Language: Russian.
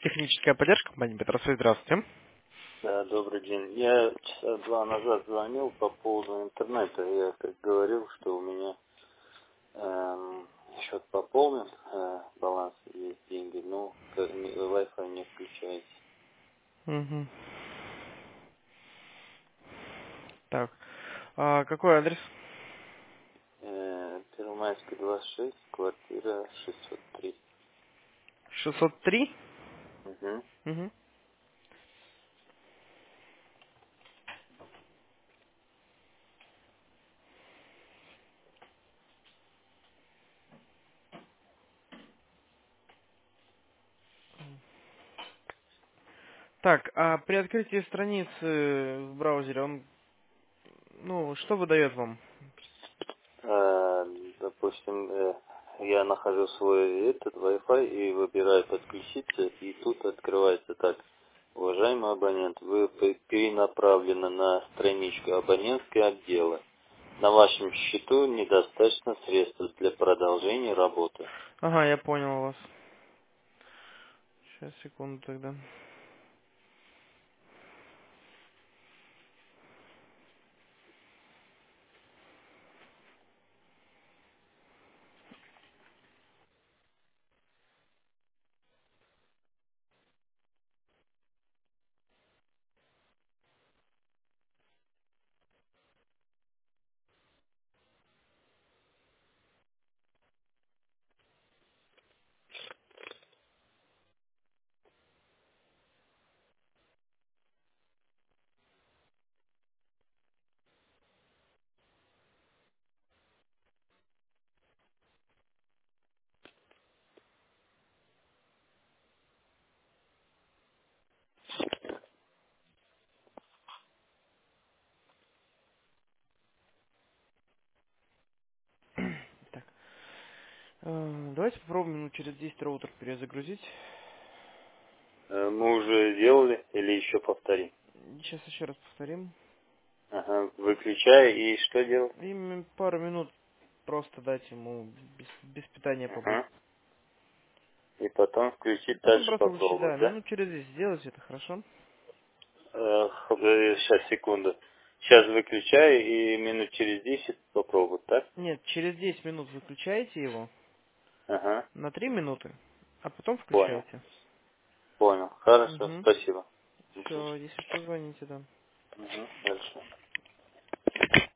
Техническая поддержка компании Петросвет. Здравствуйте. Да, добрый день. Я часа два назад звонил по поводу интернета. Я как говорил, что у меня счет пополнен, баланс есть деньги, но Wi-Fi не включается. Мгм. Так, а какой адрес? Первомайская 26, квартира 603. 603. Угу. Мгм. Так, а при открытии страницы в браузере он, что выдает вам? Допустим, я нахожу свой этот Wi-Fi и выбираю подключиться, и тут открывается так. Уважаемый абонент, вы перенаправлены на страничку абонентского отдела. На вашем счету недостаточно средств для продолжения работы. Ага, я понял вас. Сейчас, секунду тогда. Так, давайте попробуем минут через 10 роутер перезагрузить. Мы уже делали или еще повторим? Сейчас еще раз повторим. Ага, выключай и что делать? И пару минут просто дать ему без питания побыть. Ага. И потом включить Потом дальше просто выключить, да, попробовать, да? минут через 10 сделать это, хорошо? Сейчас, секунду. Сейчас выключаю и минут через 10 попробую, так? Нет, через 10 минут выключаете его Ага, на 3 минуты, а потом понял. включаете. Понял. Хорошо, Угу. спасибо. Мгм. Все, если что, звоните, да. Мгм, хорошо.